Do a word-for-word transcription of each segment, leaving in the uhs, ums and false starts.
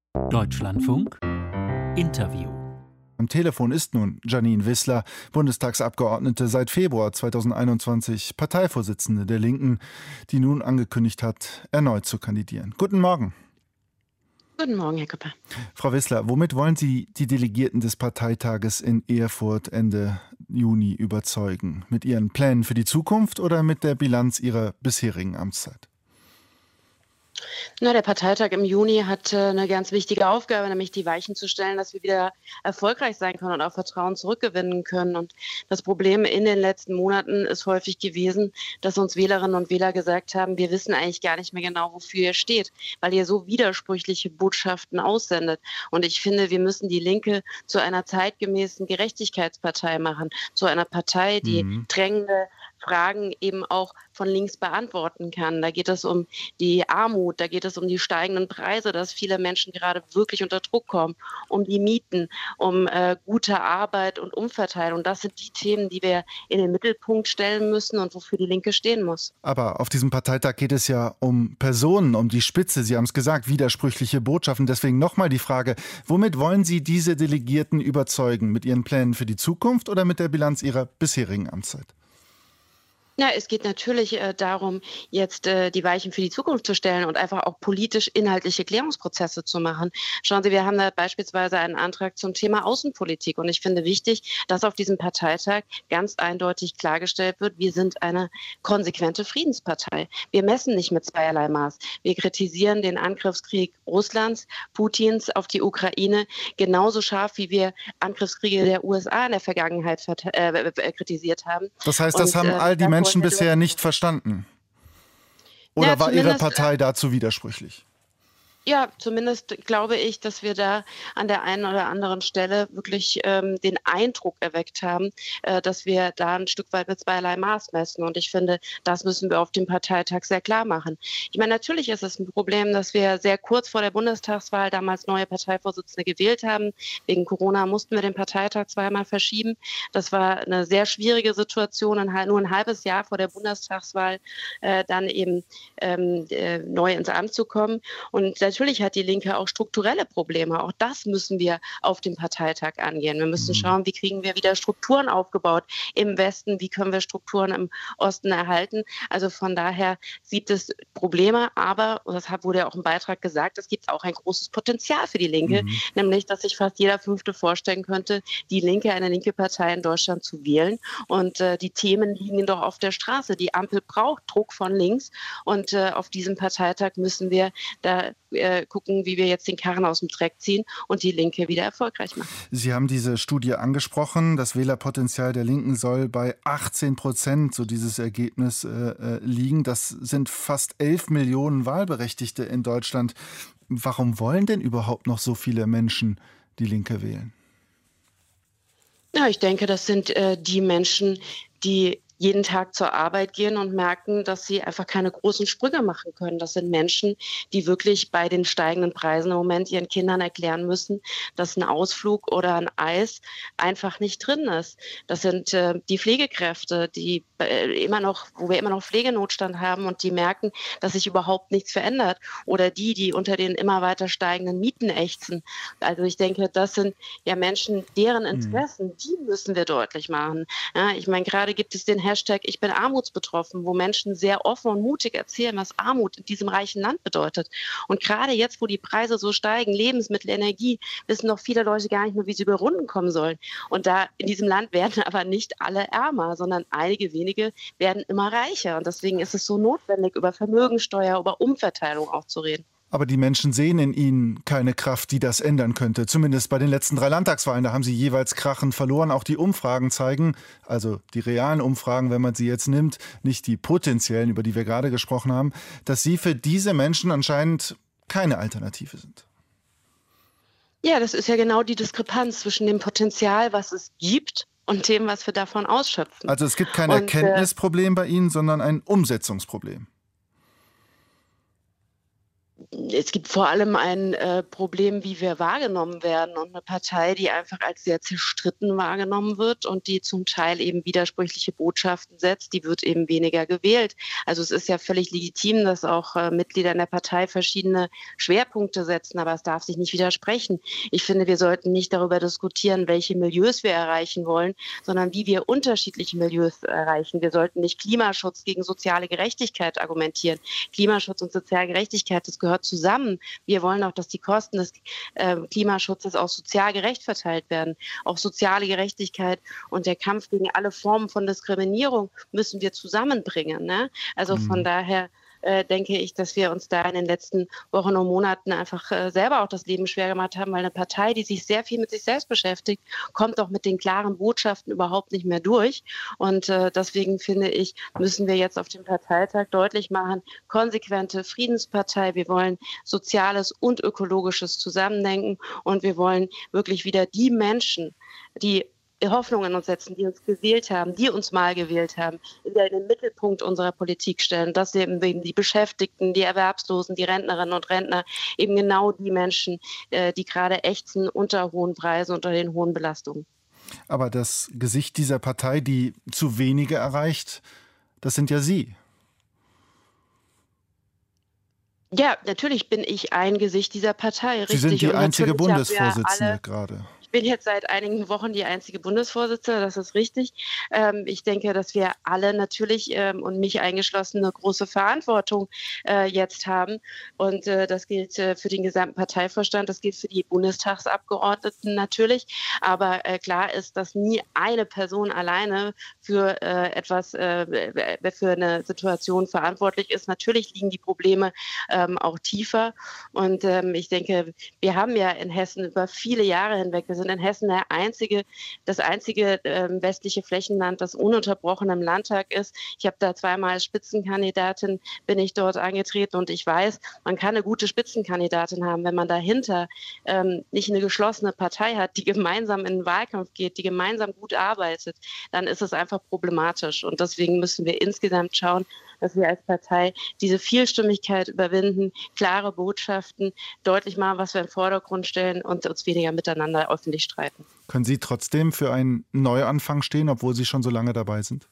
Deutschlandfunk Interview. Am Telefon ist nun Jeanine Wissler, Bundestagsabgeordnete, seit Februar zweitausendeinundzwanzig, Parteivorsitzende der Linken, die nun angekündigt hat, erneut zu kandidieren. Guten Morgen. Guten Morgen, Herr Küpper. Frau Wissler, womit wollen Sie die Delegierten des Parteitages in Erfurt Ende Juni überzeugen? Mit Ihren Plänen für die Zukunft oder mit der Bilanz Ihrer bisherigen Amtszeit? Na, der Parteitag im Juni hat äh, eine ganz wichtige Aufgabe, nämlich die Weichen zu stellen, dass wir wieder erfolgreich sein können und auch Vertrauen zurückgewinnen können. Und das Problem in den letzten Monaten ist häufig gewesen, dass uns Wählerinnen und Wähler gesagt haben, wir wissen eigentlich gar nicht mehr genau, wofür ihr steht, weil ihr so widersprüchliche Botschaften aussendet. Und ich finde, wir müssen die Linke zu einer zeitgemäßen Gerechtigkeitspartei machen, zu einer Partei, die mhm. drängende Fragen eben auch von links beantworten kann. Da geht es um die Armut, da geht es um die steigenden Preise, dass viele Menschen gerade wirklich unter Druck kommen, um die Mieten, um äh, gute Arbeit und Umverteilung. Das sind die Themen, die wir in den Mittelpunkt stellen müssen und wofür die Linke stehen muss. Aber auf diesem Parteitag geht es ja um Personen, um die Spitze. Sie haben es gesagt, widersprüchliche Botschaften. Deswegen nochmal die Frage, womit wollen Sie diese Delegierten überzeugen? Mit Ihren Plänen für die Zukunft oder mit der Bilanz Ihrer bisherigen Amtszeit? Ja, es geht natürlich äh, darum, jetzt äh, die Weichen für die Zukunft zu stellen und einfach auch politisch inhaltliche Klärungsprozesse zu machen. Schauen Sie, wir haben da beispielsweise einen Antrag zum Thema Außenpolitik und ich finde wichtig, dass auf diesem Parteitag ganz eindeutig klargestellt wird, wir sind eine konsequente Friedenspartei. Wir messen nicht mit zweierlei Maß. Wir kritisieren den Angriffskrieg Russlands, Putins auf die Ukraine genauso scharf, wie wir Angriffskriege der U S A in der Vergangenheit äh, kritisiert haben. Das heißt, das und, haben all die Menschen bisher nicht verstanden? Oder ja, war Ihre Partei dazu widersprüchlich? Ja, zumindest glaube ich, dass wir da an der einen oder anderen Stelle wirklich ähm, den Eindruck erweckt haben, äh, dass wir da ein Stück weit mit zweierlei Maß messen. Und ich finde, das müssen wir auf dem Parteitag sehr klar machen. Ich meine, natürlich ist es ein Problem, dass wir sehr kurz vor der Bundestagswahl damals neue Parteivorsitzende gewählt haben. Wegen Corona mussten wir den Parteitag zweimal verschieben. Das war eine sehr schwierige Situation, nur ein halbes Jahr vor der Bundestagswahl äh, dann eben ähm, äh, neu ins Amt zu kommen. Und natürlich hat die Linke auch strukturelle Probleme. Auch das müssen wir auf dem Parteitag angehen. Wir müssen schauen, wie kriegen wir wieder Strukturen aufgebaut im Westen, wie können wir Strukturen im Osten erhalten. Also von daher gibt es Probleme, aber, und das wurde ja auch im Beitrag gesagt, es gibt auch ein großes Potenzial für die Linke, mhm. nämlich, dass sich fast jeder Fünfte vorstellen könnte, die Linke, eine linke Partei in Deutschland zu wählen. Und äh, die Themen liegen doch auf der Straße. Die Ampel braucht Druck von links und äh, auf diesem Parteitag müssen wir da Äh, gucken, wie wir jetzt den Karren aus dem Dreck ziehen und die Linke wieder erfolgreich machen. Sie haben diese Studie angesprochen. Das Wählerpotenzial der Linken soll bei achtzehn Prozent, so dieses Ergebnis, äh, liegen. Das sind fast elf Millionen Wahlberechtigte in Deutschland. Warum wollen denn überhaupt noch so viele Menschen die Linke wählen? Ja, ich denke, das sind äh, die Menschen, die jeden Tag zur Arbeit gehen und merken, dass sie einfach keine großen Sprünge machen können. Das sind Menschen, die wirklich bei den steigenden Preisen im Moment ihren Kindern erklären müssen, dass ein Ausflug oder ein Eis einfach nicht drin ist. Das sind äh, die Pflegekräfte, die äh, immer noch, wo wir immer noch Pflegenotstand haben und die merken, dass sich überhaupt nichts verändert. Oder die, die unter den immer weiter steigenden Mieten ächzen. Also ich denke, das sind ja Menschen, deren Interessen, mhm. die müssen wir deutlich machen. Ja, ich meine, gerade gibt es den Hashtag Ich bin armutsbetroffen, wo Menschen sehr offen und mutig erzählen, was Armut in diesem reichen Land bedeutet. Und gerade jetzt, wo die Preise so steigen, Lebensmittel, Energie, wissen noch viele Leute gar nicht mehr, wie sie über Runden kommen sollen. Und da in diesem Land werden aber nicht alle ärmer, sondern einige wenige werden immer reicher. Und deswegen ist es so notwendig, über Vermögensteuer, über Umverteilung auch zu reden. Aber die Menschen sehen in Ihnen keine Kraft, die das ändern könnte. Zumindest bei den letzten drei Landtagswahlen, da haben Sie jeweils krachend verloren. Auch die Umfragen zeigen, also die realen Umfragen, wenn man sie jetzt nimmt, nicht die potenziellen, über die wir gerade gesprochen haben, dass Sie für diese Menschen anscheinend keine Alternative sind. Ja, das ist ja genau die Diskrepanz zwischen dem Potenzial, was es gibt, und dem, was wir davon ausschöpfen. Also es gibt kein und, Erkenntnisproblem äh, bei Ihnen, sondern ein Umsetzungsproblem. Es gibt vor allem ein äh, Problem, wie wir wahrgenommen werden, und eine Partei, die einfach als sehr zerstritten wahrgenommen wird und die zum Teil eben widersprüchliche Botschaften setzt, die wird eben weniger gewählt. Also es ist ja völlig legitim, dass auch äh, Mitglieder in der Partei verschiedene Schwerpunkte setzen, aber es darf sich nicht widersprechen. Ich finde, wir sollten nicht darüber diskutieren, welche Milieus wir erreichen wollen, sondern wie wir unterschiedliche Milieus erreichen. Wir sollten nicht Klimaschutz gegen soziale Gerechtigkeit argumentieren. Klimaschutz und soziale Gerechtigkeit, das gehört zusammen. Wir wollen auch, dass die Kosten des äh, Klimaschutzes auch sozial gerecht verteilt werden. Auch soziale Gerechtigkeit und der Kampf gegen alle Formen von Diskriminierung müssen wir zusammenbringen. Ne? Also mhm. von daher äh, denke ich, dass wir uns da in den letzten Wochen und Monaten einfach äh, selber auch das Leben schwer gemacht haben, weil eine Partei, die sich sehr viel mit sich selbst beschäftigt, kommt auch mit den klaren Botschaften überhaupt nicht mehr durch. Und äh, deswegen finde ich, müssen wir jetzt auf dem Parteitag deutlich machen, konsequente Friedenspartei. Wir wollen Soziales und Ökologisches zusammendenken und wir wollen wirklich wieder die Menschen, die Hoffnung in uns setzen, die uns gewählt haben, die uns mal gewählt haben, wieder in den Mittelpunkt unserer Politik stellen. Das sind eben die Beschäftigten, die Erwerbslosen, die Rentnerinnen und Rentner, eben genau die Menschen, die gerade ächzen unter hohen Preisen, unter den hohen Belastungen. Aber das Gesicht dieser Partei, die zu wenige erreicht, das sind ja Sie. Ja, natürlich bin ich ein Gesicht dieser Partei. Sie sind die einzige Bundesvorsitzende gerade. Ich bin jetzt seit einigen Wochen die einzige Bundesvorsitzende, das ist richtig. Ähm, ich denke, dass wir alle natürlich ähm, und mich eingeschlossen eine große Verantwortung äh, jetzt haben. Und äh, das gilt äh, für den gesamten Parteivorstand, das gilt für die Bundestagsabgeordneten natürlich. Aber äh, klar ist, dass nie eine Person alleine für äh, etwas, äh, für eine Situation verantwortlich ist. Natürlich liegen die Probleme ähm, auch tiefer. Und ähm, ich denke, wir haben ja in Hessen über viele Jahre hinweg, wir sind in Hessen der einzige, das einzige äh, westliche Flächenland, das ununterbrochen im Landtag ist. Ich habe da zweimal als Spitzenkandidatin, bin ich dort angetreten und ich weiß, man kann eine gute Spitzenkandidatin haben, wenn man dahinter ähm, nicht eine geschlossene Partei hat, die gemeinsam in den Wahlkampf geht, die gemeinsam gut arbeitet, dann ist es einfach problematisch. Und deswegen müssen wir insgesamt schauen, dass wir als Partei diese Vielstimmigkeit überwinden, klare Botschaften, deutlich machen, was wir im Vordergrund stellen und uns weniger miteinander öffentlich streiten. Können Sie trotzdem für einen Neuanfang stehen, obwohl Sie schon so lange dabei sind?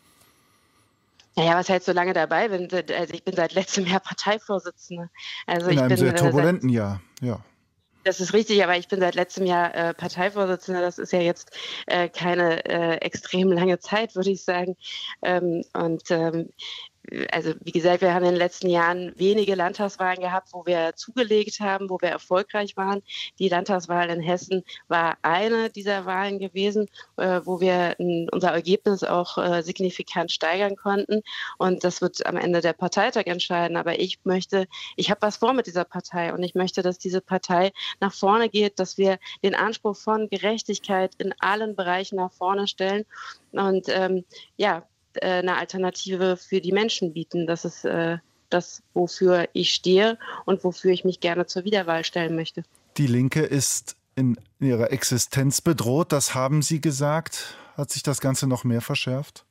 Naja, was heißt so lange dabei? Also ich bin seit letztem Jahr Parteivorsitzende. Also In ich einem bin, sehr turbulenten seit, Jahr, ja. Das ist richtig, aber ich bin seit letztem Jahr äh, Parteivorsitzende. Das ist ja jetzt äh, keine äh, extrem lange Zeit, würde ich sagen. Ähm, und ähm, also wie gesagt, wir haben in den letzten Jahren wenige Landtagswahlen gehabt, wo wir zugelegt haben, wo wir erfolgreich waren. Die Landtagswahl in Hessen war eine dieser Wahlen gewesen, äh, wo wir n, unser Ergebnis auch äh, signifikant steigern konnten. Und das wird am Ende der Parteitag entscheiden. Aber ich möchte, ich habe was vor mit dieser Partei und ich möchte, dass diese Partei nach vorne geht, dass wir den Anspruch von Gerechtigkeit in allen Bereichen nach vorne stellen. Und ähm, ja, eine Alternative für die Menschen bieten. Das ist äh, das, wofür ich stehe und wofür ich mich gerne zur Wiederwahl stellen möchte. Die Linke ist in ihrer Existenz bedroht, das haben Sie gesagt. Hat sich das Ganze noch mehr verschärft?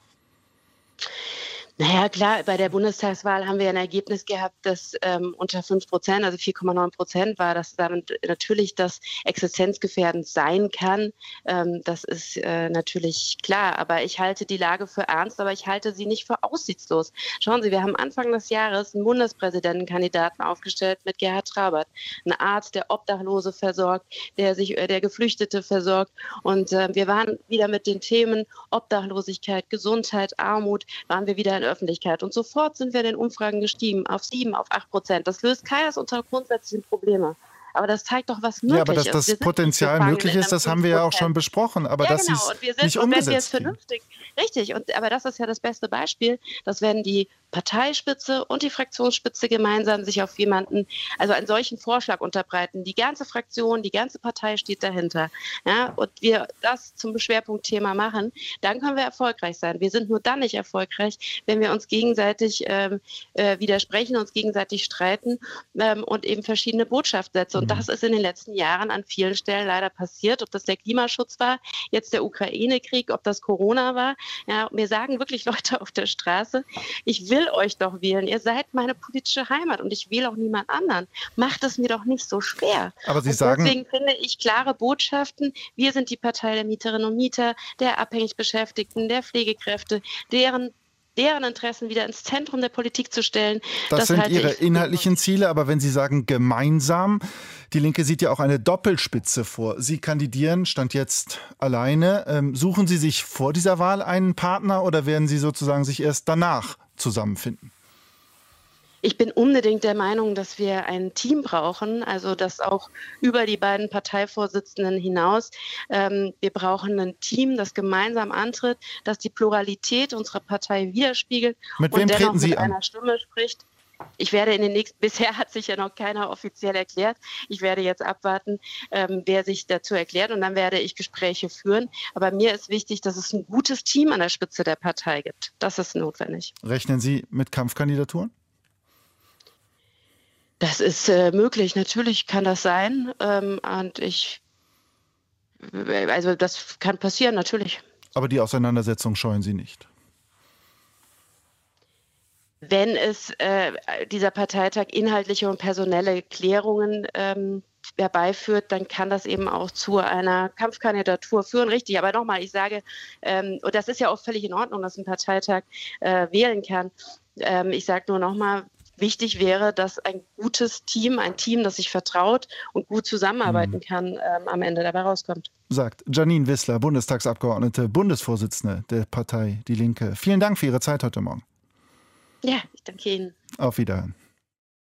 Naja, klar, bei der Bundestagswahl haben wir ein Ergebnis gehabt, das ähm, unter fünf Prozent, also vier Komma neun Prozent war, das damit natürlich das existenzgefährdend sein kann. Ähm, das ist äh, natürlich klar, aber ich halte die Lage für ernst, aber ich halte sie nicht für aussichtslos. Schauen Sie, wir haben Anfang des Jahres einen Bundespräsidentenkandidaten aufgestellt mit Gerhard Trabert, ein Arzt, der Obdachlose versorgt, der sich, äh, der Geflüchtete versorgt. Und äh, wir waren wieder mit den Themen Obdachlosigkeit, Gesundheit, Armut, waren wir wieder in Öffentlichkeit. Und sofort sind wir in den Umfragen gestiegen auf sieben, auf acht Prozent. Das löst keines unserer grundsätzlichen Probleme. Aber das zeigt doch, was möglich ist. Ja, aber dass ist. das Potenzial möglich ist, das haben wir ja auch schon besprochen. Aber ja, dass genau. Sie Und wir es sind, nicht und wenn wir es umgesetzt vernünftig, richtig, und, aber das ist ja das beste Beispiel, dass wenn die Parteispitze und die Fraktionsspitze gemeinsam sich auf jemanden, also einen solchen Vorschlag unterbreiten, die ganze Fraktion, die ganze Partei steht dahinter, ja, und wir das zum Schwerpunktthema machen, dann können wir erfolgreich sein. Wir sind nur dann nicht erfolgreich, wenn wir uns gegenseitig ähm, äh, widersprechen, uns gegenseitig streiten ähm, und eben verschiedene Botschaften setzen. Und das ist in den letzten Jahren an vielen Stellen leider passiert. Ob das der Klimaschutz war, jetzt der Ukraine-Krieg, ob das Corona war. Ja, mir sagen wirklich Leute auf der Straße, ich will euch doch wählen. Ihr seid meine politische Heimat und ich wähle auch niemand anderen. Macht es mir doch nicht so schwer. Aber Sie und sagen, deswegen finde ich klare Botschaften. Wir sind die Partei der Mieterinnen und Mieter, der abhängig Beschäftigten, der Pflegekräfte, deren deren Interessen wieder ins Zentrum der Politik zu stellen. Das, das sind Ihre inhaltlichen Ziele, aber wenn Sie sagen gemeinsam, die Linke sieht ja auch eine Doppelspitze vor. Sie kandidieren, Stand jetzt alleine. Ähm, suchen Sie sich vor dieser Wahl einen Partner oder werden Sie sozusagen sich erst danach zusammenfinden? Ich bin unbedingt der Meinung, dass wir ein Team brauchen, also das auch über die beiden Parteivorsitzenden hinaus. Ähm, wir brauchen ein Team, das gemeinsam antritt, das die Pluralität unserer Partei widerspiegelt mit wem und dennoch treten Sie mit an? einer Stimme spricht. Ich werde in den nächsten, bisher hat sich ja noch keiner offiziell erklärt. Ich werde jetzt abwarten, ähm, wer sich dazu erklärt und dann werde ich Gespräche führen. Aber mir ist wichtig, dass es ein gutes Team an der Spitze der Partei gibt. Das ist notwendig. Rechnen Sie mit Kampfkandidaturen? Das ist äh, möglich, natürlich kann das sein. Ähm, und ich, also das kann passieren, natürlich. Aber die Auseinandersetzung scheuen Sie nicht? Wenn es äh, dieser Parteitag inhaltliche und personelle Klärungen ähm, herbeiführt, dann kann das eben auch zu einer Kampfkandidatur führen. Richtig, aber nochmal, ich sage, ähm, und das ist ja auch völlig in Ordnung, dass ein Parteitag äh, wählen kann. Ähm, ich sage nur nochmal, wichtig wäre, dass ein gutes Team, ein Team, das sich vertraut und gut zusammenarbeiten kann, ähm, am Ende dabei rauskommt. Sagt Janine Wissler, Bundestagsabgeordnete, Bundesvorsitzende der Partei Die Linke. Vielen Dank für Ihre Zeit heute Morgen. Ja, ich danke Ihnen. Auf Wiederhören.